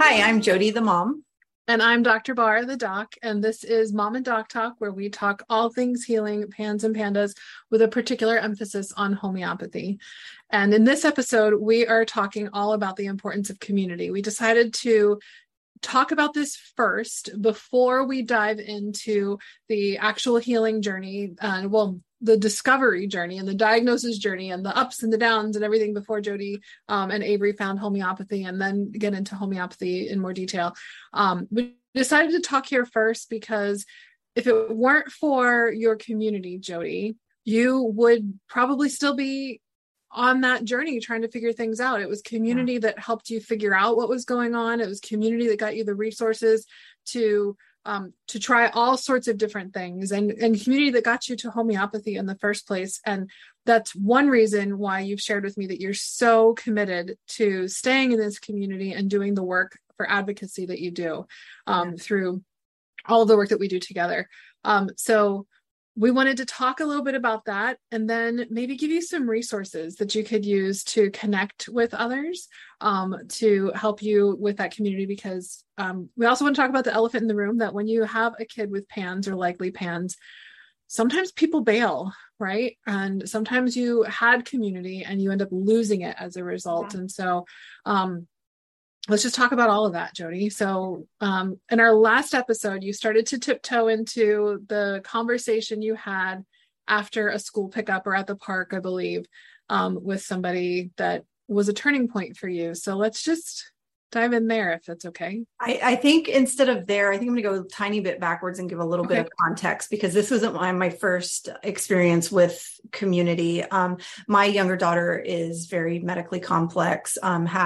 Hi, I'm Jody, the mom. And I'm Dr. Barr, the doc, and this is Mom and Doc Talk, where we talk all things healing, pans and pandas, with a particular emphasis on homeopathy. And in this episode, we are talking all about the importance of community. We decided to talk about this first before we dive into the actual healing journey, the discovery journey and the diagnosis journey and the ups and the downs and everything before Jody and Avery found homeopathy, and then get into homeopathy in more detail. We decided to talk here first because if it weren't for your community, Jody, you would probably still be on that journey trying to figure things out. It was community that helped you figure out what was going on. It was community that got you the resources to try all sorts of different things, and community that got you to homeopathy in the first place. And that's one reason why you've shared with me that you're so committed to staying in this community and doing the work for advocacy that you do through all the work that we do together. So we wanted to talk a little bit about that, and then maybe give you some resources that you could use to connect with others to help you with that community. Because we also want to talk about the elephant in the room, that when you have a kid with PANS or likely PANS, sometimes people bail, right? And sometimes you had community and you end up losing it as a result. And so let's just talk about all of that, Jody. So in our last episode, you started to tiptoe into the conversation you had after a school pickup or at the park, I believe, with somebody that was a turning point for you. So let's just dive in there, if that's okay. I think instead of there, I think I'm going to go a tiny bit backwards and give a little bit of context, because this wasn't my first experience with community. My younger daughter is very medically complex,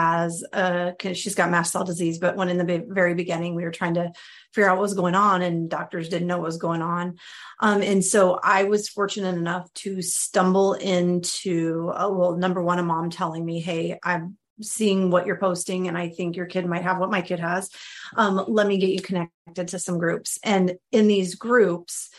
she's got mast cell disease, but when in the very beginning, we were trying to figure out what was going on and doctors didn't know what was going on. And so I was fortunate enough to stumble into, number one, a mom telling me, hey, I'm seeing what you're posting and I think your kid might have what my kid has. Let me get you connected to some groups. And in these groups,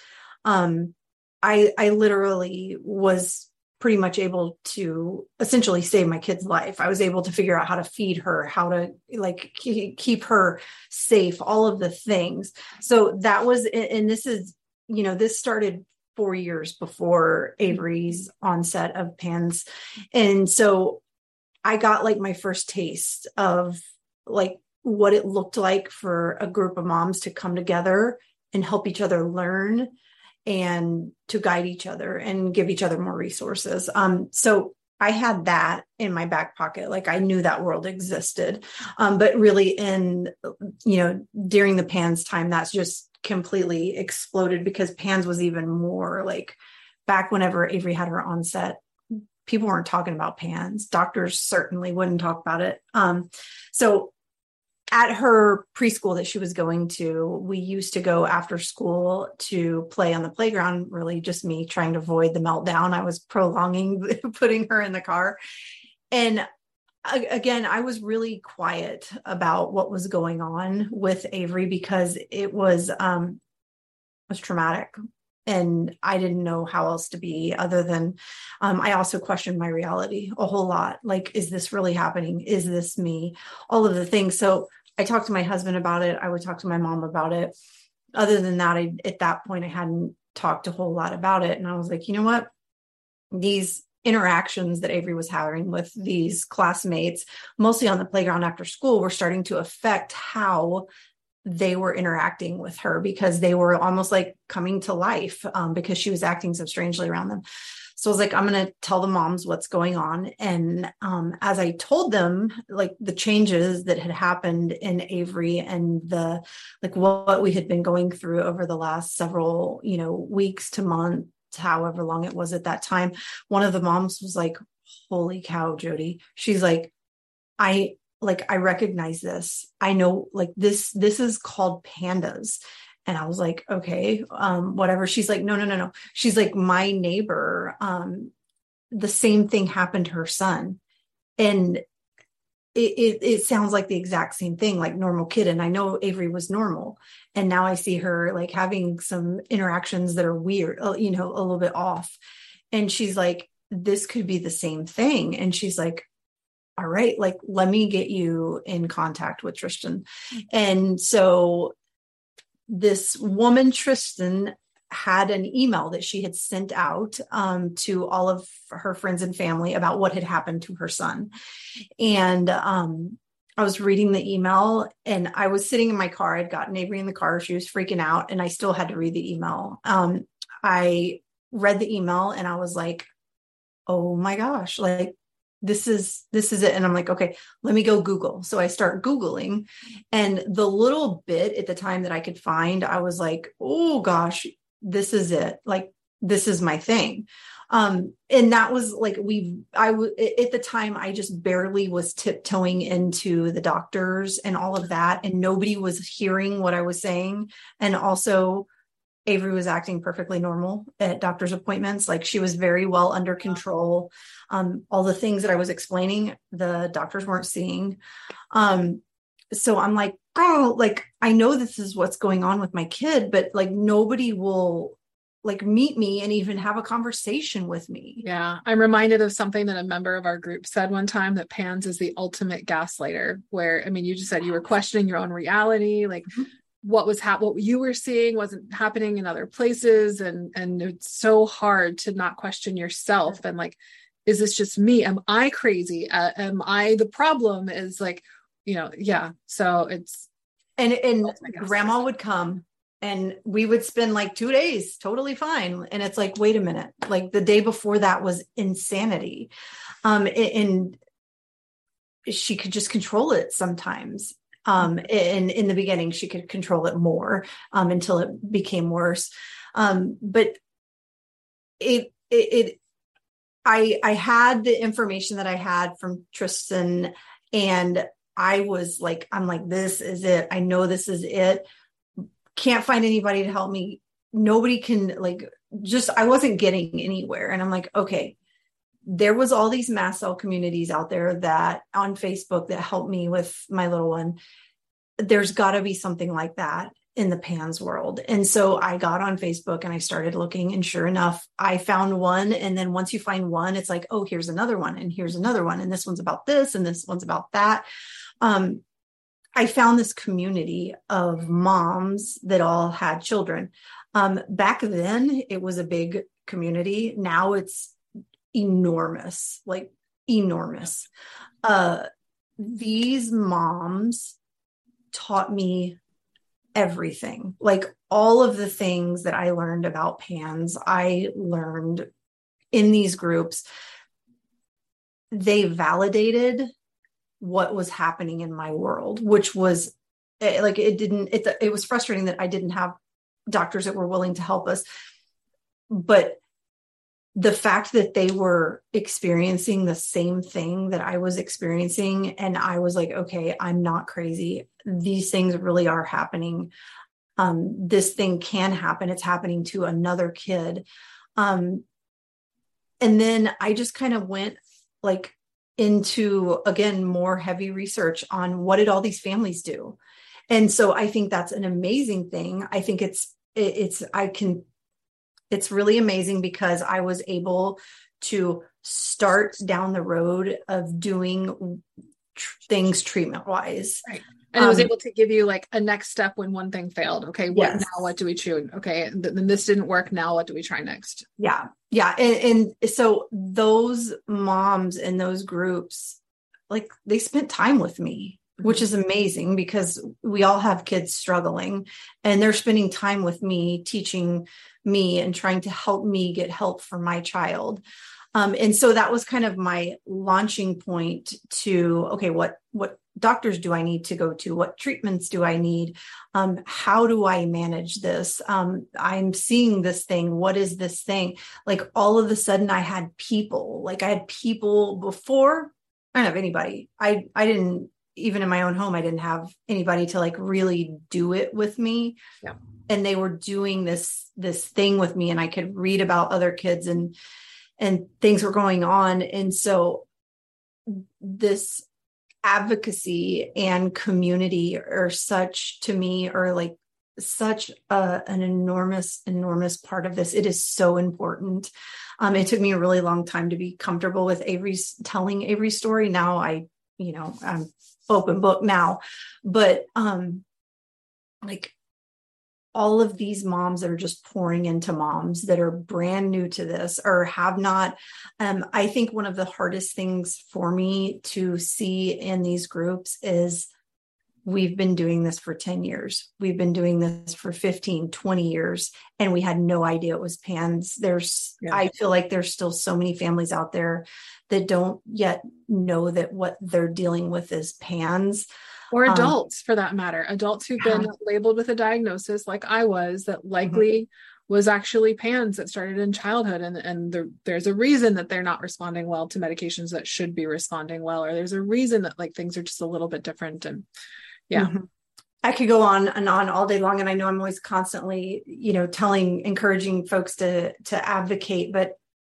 I literally was pretty much able to essentially save my kid's life. I was able to figure out how to feed her, how to keep her safe, all of the things. So that was, and this started 4 years before Avery's onset of PANS. And so I got my first taste of what it looked like for a group of moms to come together and help each other learn and to guide each other and give each other more resources. So I had that in my back pocket. I knew that world existed. But really during the PANS time, that's just completely exploded, because PANS was even more back whenever Avery had her onset. People weren't talking about PANS. Doctors certainly wouldn't talk about it. So at her preschool that she was going to, we used to go after school to play on the playground, really just me trying to avoid the meltdown. I was prolonging putting her in the car. And again, I was really quiet about what was going on with Avery, because it was traumatic. And I didn't know how else to be other than, I also questioned my reality a whole lot. Is this really happening? Is this me? All of the things. So I talked to my husband about it. I would talk to my mom about it. Other than that, at that point, I hadn't talked a whole lot about it. And I was like, you know what? These interactions that Avery was having with these classmates, mostly on the playground after school, were starting to affect how they were interacting with her, because they were almost coming to life because she was acting so strangely around them. So I was like, I'm going to tell the moms what's going on. And as I told them the changes that had happened in Avery and the what we had been going through over the last several weeks to months, however long it was at that time, one of the moms was like, holy cow, Jody. She's like, I recognize this. I know this is called pandas. And I was like, okay, whatever. She's like, no. She's like, my neighbor, the same thing happened to her son. And it sounds like the exact same thing, normal kid. And I know Avery was normal. And now I see her having some interactions that are weird, a little bit off. And she's like, this could be the same thing. And she's like, all right, like, let me get you in contact with Tristan. And so this woman, Tristan, had an email that she had sent out to all of her friends and family about what had happened to her son. And I was reading the email, and I was sitting in my car. I'd gotten Avery in the car. She was freaking out, and I still had to read the email. I read the email, and I was like, oh my gosh, like, this is it. And I'm like, okay, let me go Google. So I start Googling, and the little bit at the time that I could find, I was like, oh gosh, this is it. Like, this is my thing. And that was like, at the time, I just barely was tiptoeing into the doctors and all of that. And nobody was hearing what I was saying. And also Avery was acting perfectly normal at doctor's appointments. Like, she was very well under control. All the things that I was explaining, the doctors weren't seeing. So I'm like, oh, like, I know this is what's going on with my kid, but like, nobody will like meet me and even have a conversation with me. Yeah. I'm reminded of something that a member of our group said one time, that PANS is the ultimate gaslighter, where, I mean, you just said you were questioning your own reality. Like, what you were seeing wasn't happening in other places. And it's so hard to not question yourself. And like, is this just me? Am I crazy? Am I the problem? Is like, yeah. So it's, and grandma would come, and we would spend like 2 days totally fine. And it's like, wait a minute, like, the day before that was insanity. And she could just control it sometimes. In the beginning, she could control it more, until it became worse. But I had the information that I had from Tristan, and I'm like, this is it. I know this is it. Can't find anybody to help me. Nobody can, like, I wasn't getting anywhere. And I'm like, okay, there was all these mast cell communities out there that on Facebook that helped me with my little one. There's got to be something like that in the PANS world. And so I got on Facebook and I started looking, and sure enough, I found one. And then once you find one, it's like, oh, here's another one, and here's another one. And this one's about this, and this one's about that. I found this community of moms that all had children. Back then, it was a big community. Now it's enormous, like enormous. These moms taught me everything. Like, all of the things that I learned about PANS, I learned in these groups. They validated what was happening in my world, which was like, it was frustrating that I didn't have doctors that were willing to help us. But the fact that they were experiencing the same thing that I was experiencing, and I was like, okay, I'm not crazy. These things really are happening. This thing can happen. It's happening to another kid. And then I just kind of went like into, again, more heavy research on what did all these families do. And so I think that's an amazing thing. I think it's really amazing, because I was able to start down the road of doing things treatment wise. Right. And it was able to give you like a next step when one thing failed. Okay. Yes. Now what do we choose? Okay. Then this didn't work. Now what do we try next? Yeah. Yeah. And so those moms in those groups, like, they spent time with me, which is amazing, because we all have kids struggling, and they're spending time with me, teaching me and trying to help me get help for my child. And so that was kind of my launching point to, okay, what doctors do I need to go to? What treatments do I need? How do I manage this? I'm seeing this thing. What is this thing? Like, all of a sudden I had people before. I don't have anybody. I didn't, even in my own home, I didn't have anybody to like really do it with me. Yeah. And they were doing this thing with me, and I could read about other kids and things were going on. And so this advocacy and community are such, to me, are like such an enormous part of this. It is so important. It took me a really long time to be comfortable with telling Avery's story. Now I'm open book now, but like all of these moms that are just pouring into moms that are brand new to this or have not. I think one of the hardest things for me to see in these groups is we've been doing this for 10 years. We've been doing this for 15, 20 years, and we had no idea it was PANS. I feel like there's still so many families out there that don't yet know that what they're dealing with is PANS. Or adults, for that matter, adults who've been labeled with a diagnosis like I was, that likely was actually PANS that started in childhood. And there's a reason that they're not responding well to medications that should be responding well, or there's a reason that like things are just a little bit different. And I could go on and on all day long. And I know I'm always constantly, encouraging folks to advocate, but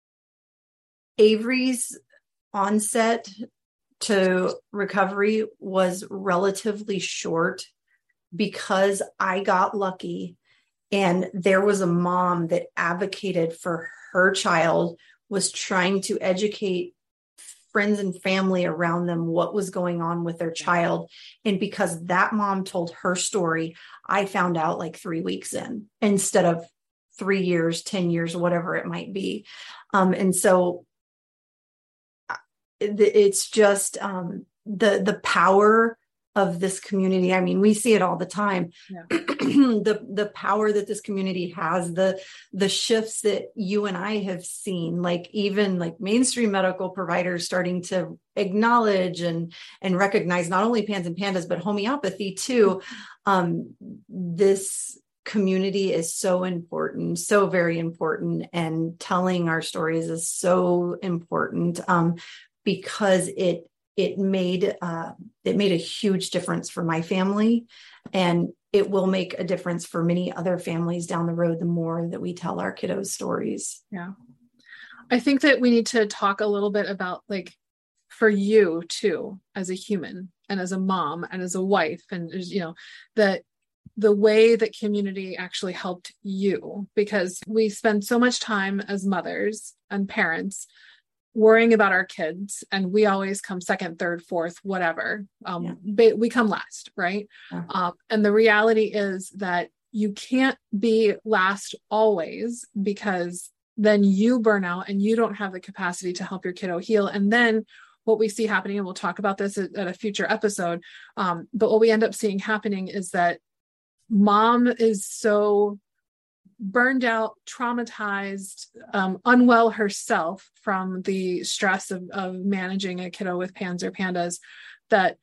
Avery's onset to recovery was relatively short because I got lucky and there was a mom that advocated for her child, was trying to educate friends and family around them what was going on with their child. And because that mom told her story, I found out like 3 weeks in instead of 3 years, 10 years, whatever it might be. And so it's just the power of this community. I mean, we see it all the time. The power that this community has, the shifts that you and I have seen, like even like mainstream medical providers starting to acknowledge and recognize not only PANS and PANDAS, but homeopathy too. This community is so important, so very important. And telling our stories is so important because it made a huge difference for my family, and it will make a difference for many other families down the road the more that we tell our kiddos stories. Yeah. I think that we need to talk a little bit about, like, for you too, as a human and as a mom and as a wife, and that the way that community actually helped you, because we spend so much time as mothers and parents worrying about our kids, and we always come second, third, fourth, whatever. We come last, right? And the reality is that you can't be last always, because then you burn out and you don't have the capacity to help your kiddo heal. And then what we see happening, and we'll talk about this at a future episode, but what we end up seeing happening is that mom is so burned out, traumatized, unwell herself from the stress of managing a kiddo with PANS or PANDAS, that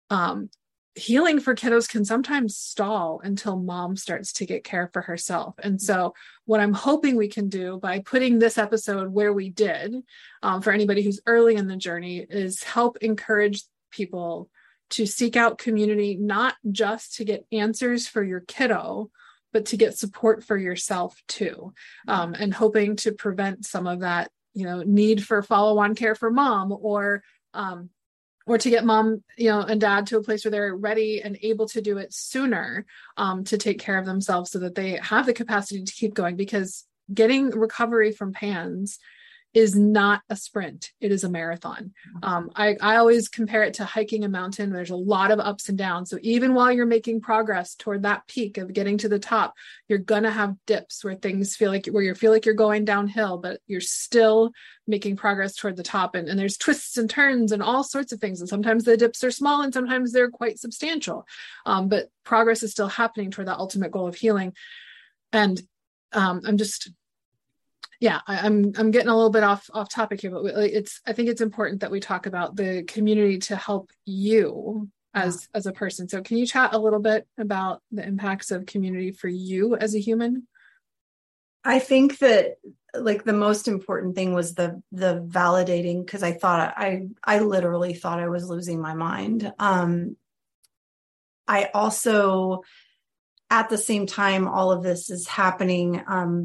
healing for kiddos can sometimes stall until mom starts to get care for herself. And so what I'm hoping we can do by putting this episode where we did, for anybody who's early in the journey, is help encourage people to seek out community, not just to get answers for your kiddo, but to get support for yourself too. And hoping to prevent some of that, need for follow-on care for mom, or to get mom, and dad to a place where they're ready and able to do it sooner, to take care of themselves so that they have the capacity to keep going. Because getting recovery from PANS is not a sprint. It is a marathon. I always compare it to hiking a mountain. There's a lot of ups and downs. So even while you're making progress toward that peak of getting to the top, you're going to have dips where things feel like you're going downhill, but you're still making progress toward the top. And there's twists and turns and all sorts of things. And sometimes the dips are small and sometimes they're quite substantial. But progress is still happening toward that ultimate goal of healing. And I'm getting a little bit off topic here, but I think it's important that we talk about the community to help you as a person. So can you chat a little bit about the impacts of community for you as a human? I think that like the most important thing was the validating, because I thought I literally thought I was losing my mind. I also, at the same time all of this is happening,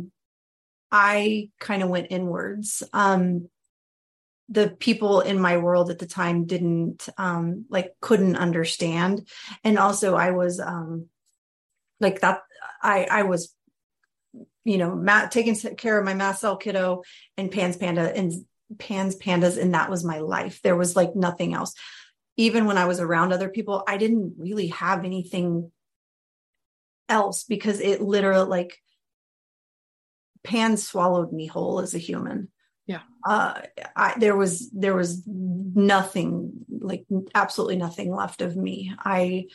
I kind of went inwards. The people in my world at the time couldn't understand. And also I was like that. I was, taking care of my mast cell kiddo and Pan's Pandas. And that was my life. There was like nothing else. Even when I was around other people, I didn't really have anything else, because it literally, like, Pan swallowed me whole as a human. Yeah. There was nothing, like absolutely nothing left of me. I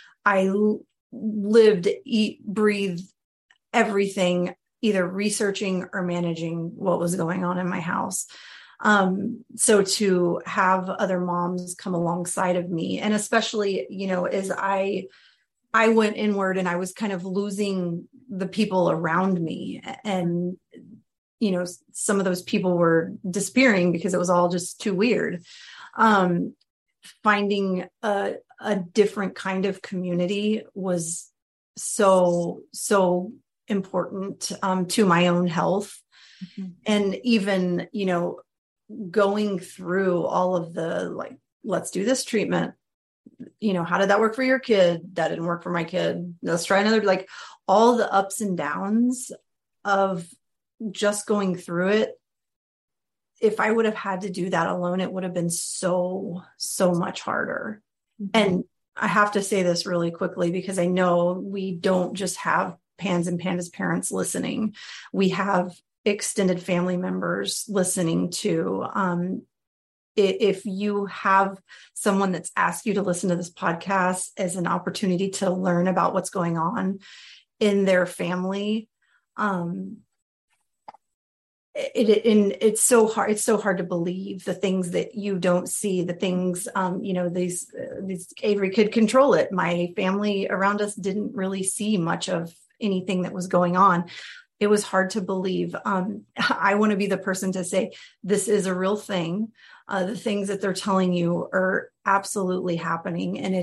lived, eat, breathe everything, either researching or managing what was going on in my house. So to have other moms come alongside of me, and especially, as I went inward and I was kind of losing the people around me, and, some of those people were disappearing because it was all just too weird. Finding a different kind of community was so important, to my own health. Mm-hmm. And even, going through all of the, like, let's do this treatment. How did that work for your kid? That didn't work for my kid. Let's try another, like, all the ups and downs of just going through it. If I would have had to do that alone, it would have been so much harder. Mm-hmm. And I have to say this really quickly, because I know we don't just have Pans and Pandas parents listening. We have extended family members listening too. If you have someone that's asked you to listen to this podcast as an opportunity to learn about what's going on in their family, it's so hard. It's so hard to believe the things that you don't see, the things, these Avery could control it. My family around us didn't really see much of anything that was going on. It was hard to believe. I want to be the person to say, this is a real thing. The things that they're telling you are absolutely happening. And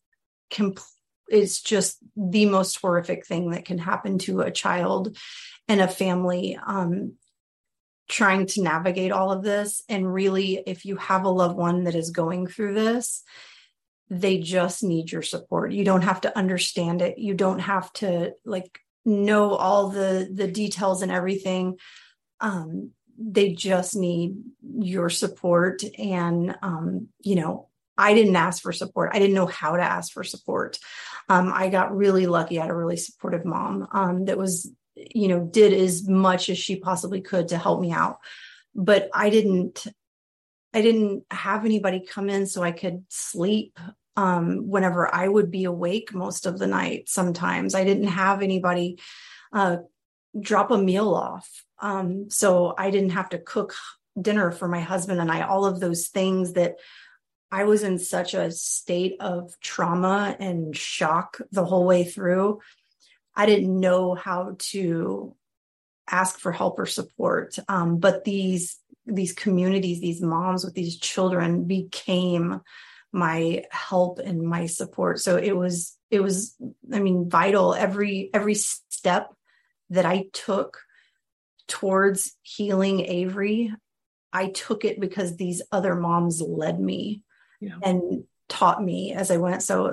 it's just the most horrific thing that can happen to a child and a family, trying to navigate all of this. And really, if you have a loved one that is going through this, they just need your support. You don't have to understand it. You don't have to, like, know all the details and everything. They just need your support. And, I didn't ask for support. I didn't know how to ask for support. I got really lucky. I had a really supportive mom, that was, did as much as she possibly could to help me out. But I didn't have anybody come in so I could sleep whenever I would be awake most of the night. Sometimes I didn't have anybody drop a meal off. So I didn't have to cook dinner for my husband and I, all of those things that I was in such a state of trauma and shock the whole way through. I didn't know how to ask for help or support. But these communities, these moms with these children became my help and my support. So it was, vital. Every step that I took towards healing Avery, I took it because these other moms led me and taught me as I went. So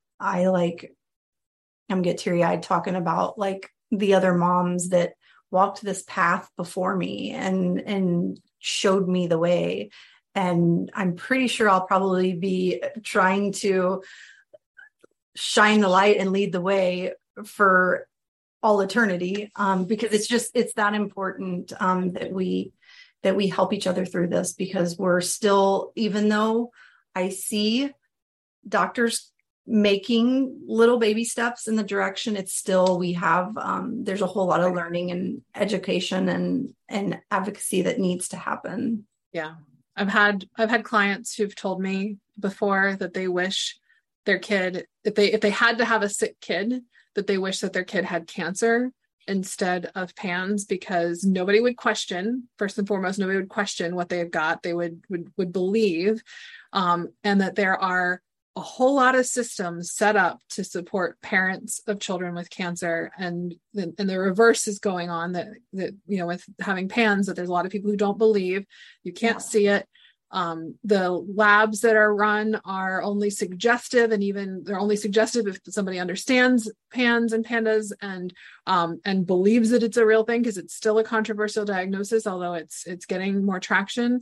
I'm get teary-eyed talking about, like, the other moms that walked this path before me and showed me the way. And I'm pretty sure I'll probably be trying to shine the light and lead the way for all eternity, because it's that important, that we help each other through this, because we're still, even though I see doctors making little baby steps in the direction, it's still, we have, there's a whole lot of learning and education and advocacy that needs to happen. Yeah. I've had clients who've told me before that they wish their kid, if they had to have a sick kid, that they wish that their kid had cancer instead of PANS, because nobody would question, first and foremost, nobody would question what they've got. They would believe, and that there are a whole lot of systems set up to support parents of children with cancer, and the reverse is going on, that with having PANS, that there's a lot of people who don't believe, you can't see it, The labs that are run are only suggestive, and even they're only suggestive if somebody understands PANS and PANDAS and believes that it's a real thing, because it's still a controversial diagnosis, although it's getting more traction.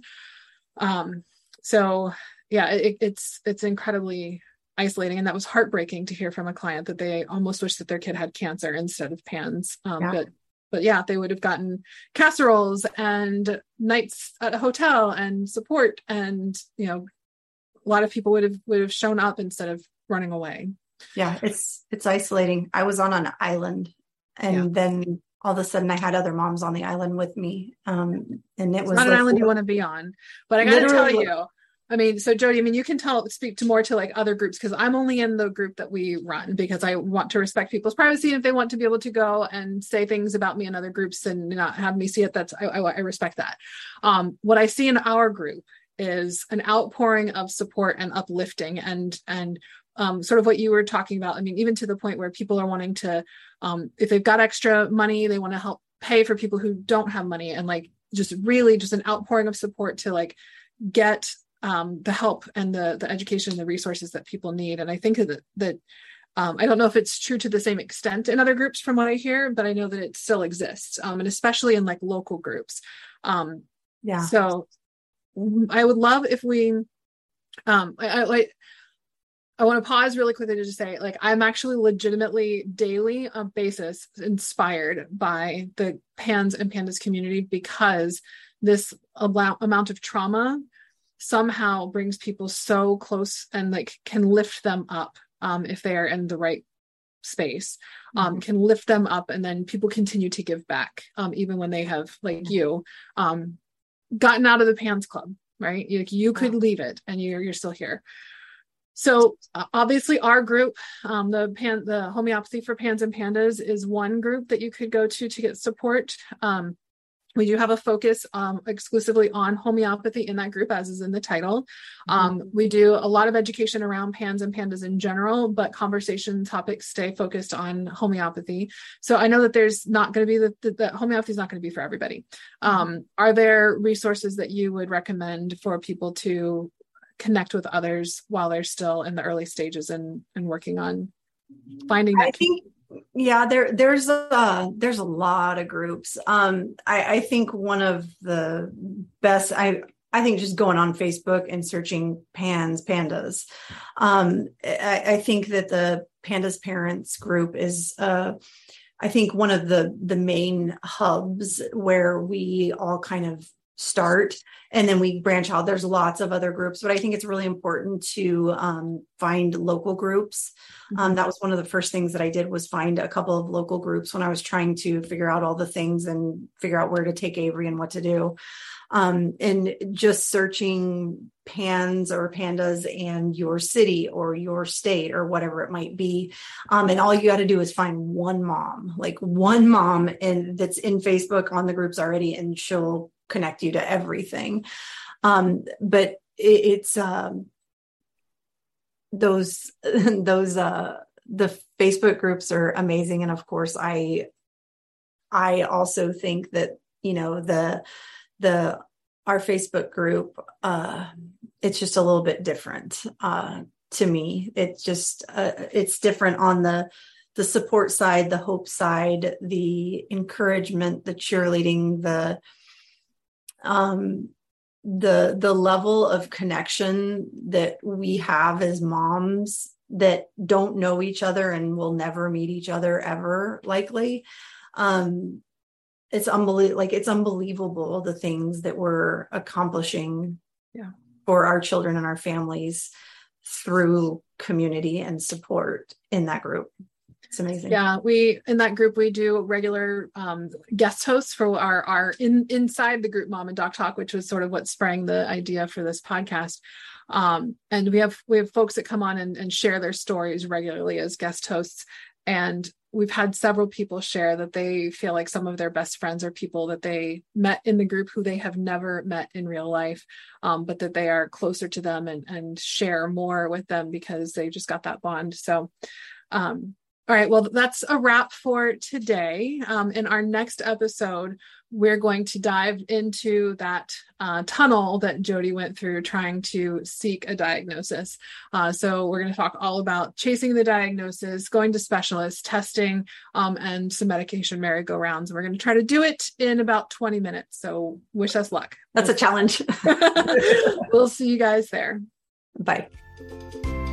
So yeah, it's incredibly isolating, and that was heartbreaking to hear from a client that they almost wish that their kid had cancer instead of PANS. But yeah, they would have gotten casseroles and nights at a hotel and support, and a lot of people would have shown up instead of running away. Yeah, it's isolating. I was on an island, and then all of a sudden I had other moms on the island with me. And it was not an island you want to be on. But I got to tell you, I mean, so Jody, you can speak to more to like other groups, because I'm only in the group that we run because I want to respect people's privacy. If they want to be able to go and say things about me in other groups and not have me see it, I respect that. What I see in our group is an outpouring of support and uplifting and sort of what you were talking about. I mean, even to the point where people are wanting to, if they've got extra money, they want to help pay for people who don't have money, and like just really just an outpouring of support to like get the help and the education and the resources that people need. And I think that I don't know if it's true to the same extent in other groups from what I hear, but I know that it still exists, and especially in like local groups. So I would love if we, I want to pause really quickly to just say, like, I'm actually legitimately daily basis inspired by the PANS and PANDAS community, because this amount of trauma somehow brings people so close and like can lift them up if they are in the right space, can lift them up, and then people continue to give back even when they have, like you, gotten out of the PANS club, right? You could leave it and you're still here. So obviously our group, the Homeopathy for PANS and PANDAS, is one group that you could go to get support. We do have a focus exclusively on homeopathy in that group, as is in the title. We do a lot of education around PANS and PANDAS in general, but conversation topics stay focused on homeopathy. So I know that there's not going to be the homeopathy is not going to be for everybody. Are there resources that you would recommend for people to connect with others while they're still in the early stages and working on finding that? There's a lot of groups. I think one of the best, I think just going on Facebook and searching PANDAS. I think that the PANDAS parents group is, I think one of the main hubs where we all kind of start, and then we branch out. There's lots of other groups, but I think it's really important to find local groups. That was one of the first things that I did, was find a couple of local groups when I was trying to figure out all the things and figure out where to take Avery and what to do. And just searching PANS or PANDAS and your city or your state or whatever it might be. And all you got to do is find one mom, and that's in Facebook on the groups already, and she'll connect you to everything. But it's those the Facebook groups are amazing. And of course I also think that, our Facebook group, it's just a little bit different to me. It's just it's different on the support side, the hope side, the encouragement, the cheerleading, the level of connection that we have as moms that don't know each other and will never meet each other ever, likely. It's unbelievable. It's unbelievable the things that we're accomplishing for our children and our families through community and support in that group. It's amazing. Yeah, in that group, we do regular guest hosts for our inside the group Mom and Doc Talk, which was sort of what sprang the idea for this podcast. And we have folks that come on and share their stories regularly as guest hosts. And we've had several people share that they feel like some of their best friends are people that they met in the group who they have never met in real life, but that they are closer to them and share more with them because they just got that bond. So All right. Well, that's a wrap for today. In our next episode, we're going to dive into that tunnel that Jody went through trying to seek a diagnosis. So we're going to talk all about chasing the diagnosis, going to specialists, testing, and some medication merry-go-rounds. We're going to try to do it in about 20 minutes. So wish us luck. That's a challenge. We'll see you guys there. Bye.